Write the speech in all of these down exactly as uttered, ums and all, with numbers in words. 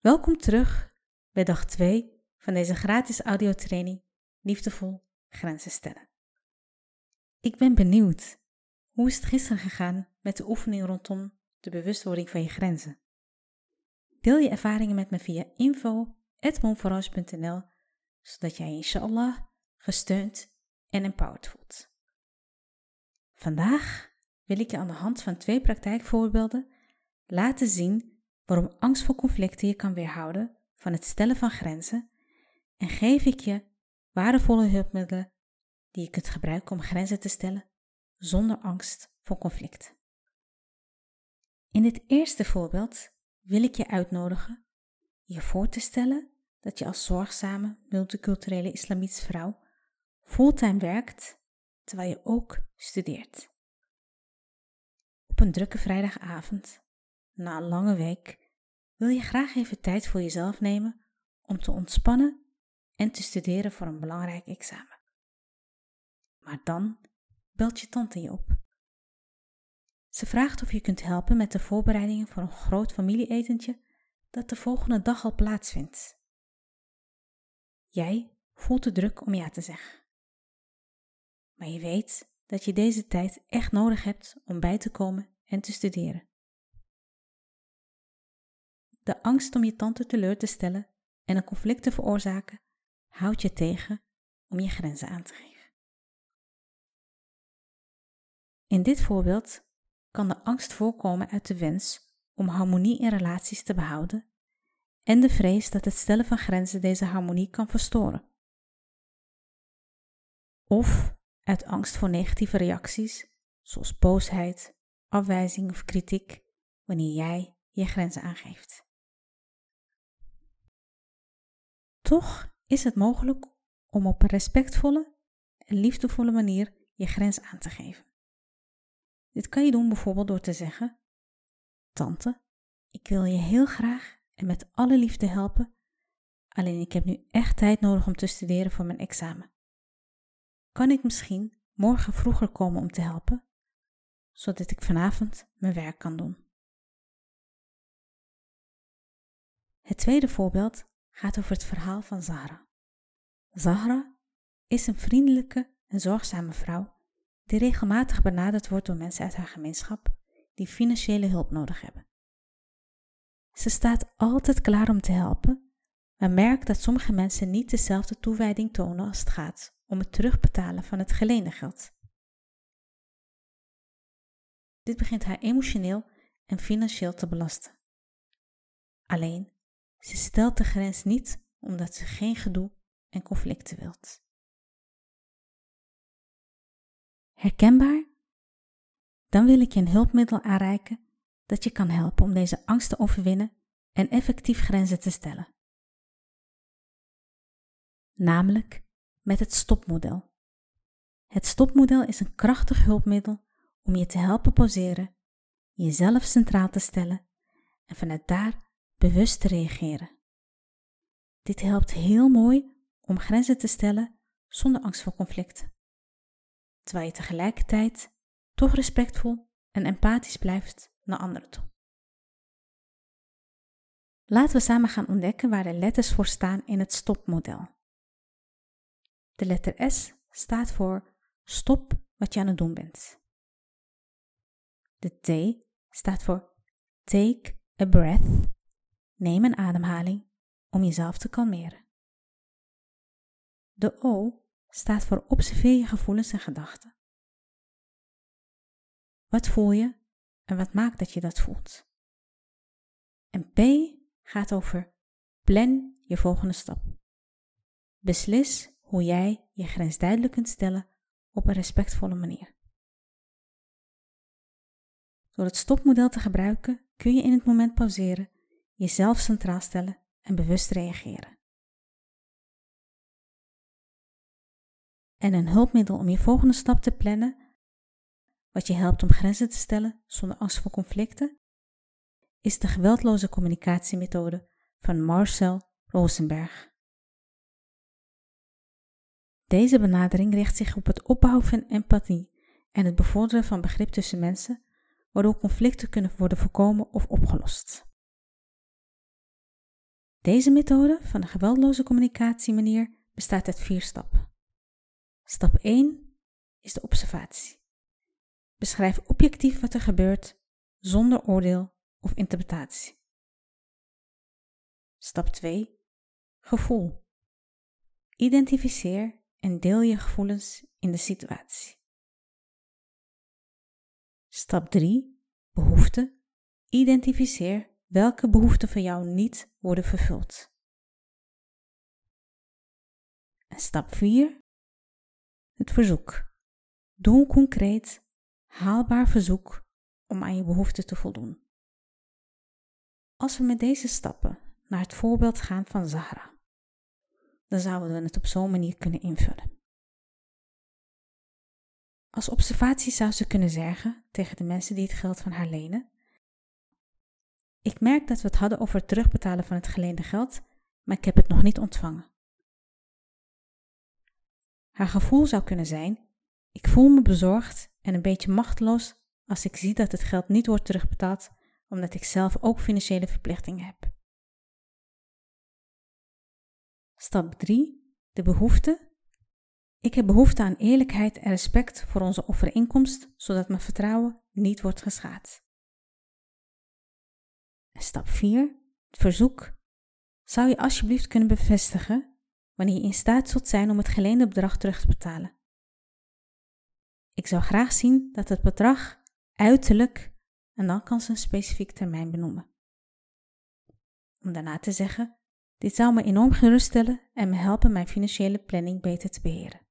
Welkom terug bij dag twee van deze gratis audiotraining Liefdevol Grenzen Stellen. Ik ben benieuwd, hoe is het gisteren gegaan met de oefening rondom de bewustwording van je grenzen? Deel je ervaringen met me via info at monforage punt n l, zodat jij inshallah gesteund en empowered voelt. Vandaag wil ik je aan de hand van twee praktijkvoorbeelden laten zien waarom angst voor conflicten je kan weerhouden van het stellen van grenzen en geef ik je waardevolle hulpmiddelen die je kunt gebruiken om grenzen te stellen zonder angst voor conflict. In dit eerste voorbeeld wil ik je uitnodigen je voor te stellen dat je als zorgzame multiculturele islamitische vrouw fulltime werkt terwijl je ook studeert. Op een drukke vrijdagavond, na een lange week, wil je graag even tijd voor jezelf nemen om te ontspannen en te studeren voor een belangrijk examen. Maar dan belt je tante je op. Ze vraagt of je kunt helpen met de voorbereidingen voor een groot familieetentje dat de volgende dag al plaatsvindt. Jij voelt de druk om ja te zeggen. Maar je weet dat je deze tijd echt nodig hebt om bij te komen en te studeren. De angst om je tante teleur te stellen en een conflict te veroorzaken houdt je tegen om je grenzen aan te geven. In dit voorbeeld kan de angst voorkomen uit de wens om harmonie in relaties te behouden en de vrees dat het stellen van grenzen deze harmonie kan verstoren. Of uit angst voor negatieve reacties, zoals boosheid, afwijzing of kritiek, wanneer jij je grenzen aangeeft. Toch is het mogelijk om op een respectvolle en liefdevolle manier je grens aan te geven. Dit kan je doen bijvoorbeeld door te zeggen: Tante, ik wil je heel graag en met alle liefde helpen, alleen ik heb nu echt tijd nodig om te studeren voor mijn examen. Kan ik misschien morgen vroeger komen om te helpen, zodat ik vanavond mijn werk kan doen? Het tweede voorbeeld gaat over het verhaal van Zahra. Zahra is een vriendelijke en zorgzame vrouw die regelmatig benaderd wordt door mensen uit haar gemeenschap die financiële hulp nodig hebben. Ze staat altijd klaar om te helpen, maar merkt dat sommige mensen niet dezelfde toewijding tonen als het gaat om het terugbetalen van het geleende geld. Dit begint haar emotioneel en financieel te belasten. Alleen, ze stelt de grens niet omdat ze geen gedoe en conflicten wilt. Herkenbaar? Dan wil ik je een hulpmiddel aanreiken dat je kan helpen om deze angst te overwinnen en effectief grenzen te stellen. Namelijk met het stopmodel. Het stopmodel is een krachtig hulpmiddel om je te helpen pauzeren, jezelf centraal te stellen en vanuit daar bewust te reageren. Dit helpt heel mooi om grenzen te stellen zonder angst voor conflicten, terwijl je tegelijkertijd toch respectvol en empathisch blijft naar anderen toe. Laten we samen gaan ontdekken waar de letters voor staan in het stopmodel. De letter S staat voor stop wat je aan het doen bent. De T staat voor take a breath. Neem een ademhaling om jezelf te kalmeren. De O staat voor observeer je gevoelens en gedachten. Wat voel je en wat maakt dat je dat voelt? En P gaat over plan je volgende stap. Beslis hoe jij je grens duidelijk kunt stellen op een respectvolle manier. Door het stopmodel te gebruiken kun je in het moment pauzeren, jezelf centraal stellen en bewust reageren. En een hulpmiddel om je volgende stap te plannen, wat je helpt om grenzen te stellen zonder angst voor conflicten, is de geweldloze communicatiemethode van Marcel Rosenberg. Deze benadering richt zich op het opbouwen van empathie en het bevorderen van begrip tussen mensen, waardoor conflicten kunnen worden voorkomen of opgelost. Deze methode van de geweldloze communicatiemanier bestaat uit vier stappen. Stap één is de observatie. Beschrijf objectief wat er gebeurt, zonder oordeel of interpretatie. Stap twee. Gevoel. Identificeer en deel je gevoelens in de situatie. Stap drie. Behoefte. Identificeer welke behoeften van jou niet worden vervuld. En stap vier. Het verzoek. Doe een concreet, haalbaar verzoek om aan je behoeften te voldoen. Als we met deze stappen naar het voorbeeld gaan van Zahra, dan zouden we het op zo'n manier kunnen invullen. Als observatie zou ze kunnen zeggen tegen de mensen die het geld van haar lenen: ik merk dat we het hadden over het terugbetalen van het geleende geld, maar ik heb het nog niet ontvangen. Haar gevoel zou kunnen zijn: ik voel me bezorgd en een beetje machteloos als ik zie dat het geld niet wordt terugbetaald, omdat ik zelf ook financiële verplichtingen heb. Stap drie. De behoefte. Ik heb behoefte aan eerlijkheid en respect voor onze overeenkomst, zodat mijn vertrouwen niet wordt geschaad. En stap vier. Het verzoek. Zou je alsjeblieft kunnen bevestigen wanneer je in staat zult zijn om het geleende bedrag terug te betalen? Ik zou graag zien dat het bedrag uiterlijk, en dan kan ze een specifiek termijn benoemen. Om daarna te zeggen: dit zou me enorm geruststellen en me helpen mijn financiële planning beter te beheren.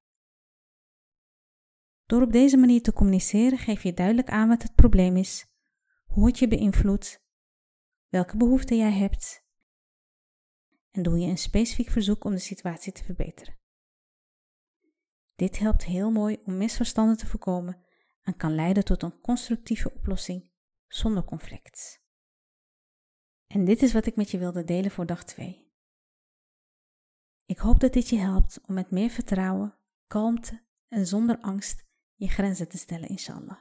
Door op deze manier te communiceren geef je duidelijk aan wat het probleem is, hoe het je beïnvloedt, welke behoeften jij hebt en doe je een specifiek verzoek om de situatie te verbeteren. Dit helpt heel mooi om misverstanden te voorkomen en kan leiden tot een constructieve oplossing zonder conflict. En dit is wat ik met je wilde delen voor dag twee. Ik hoop dat dit je helpt om met meer vertrouwen, kalmte en zonder angst je grenzen te stellen, inshallah.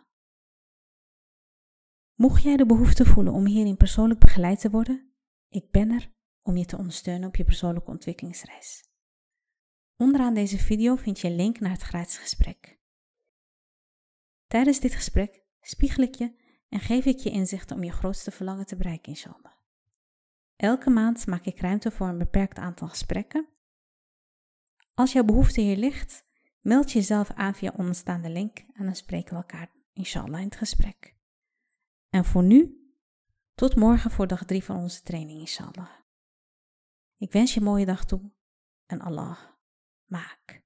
Mocht jij de behoefte voelen om hierin persoonlijk begeleid te worden, ik ben er om je te ondersteunen op je persoonlijke ontwikkelingsreis. Onderaan deze video vind je een link naar het gratis gesprek. Tijdens dit gesprek spiegel ik je en geef ik je inzichten om je grootste verlangen te bereiken, inshallah. Elke maand maak ik ruimte voor een beperkt aantal gesprekken. Als jouw behoefte hier ligt, meld jezelf aan via onderstaande link en dan spreken we elkaar inshallah in het gesprek. En voor nu, tot morgen voor dag drie van onze training, inshallah. Ik wens je een mooie dag toe en Allah maak.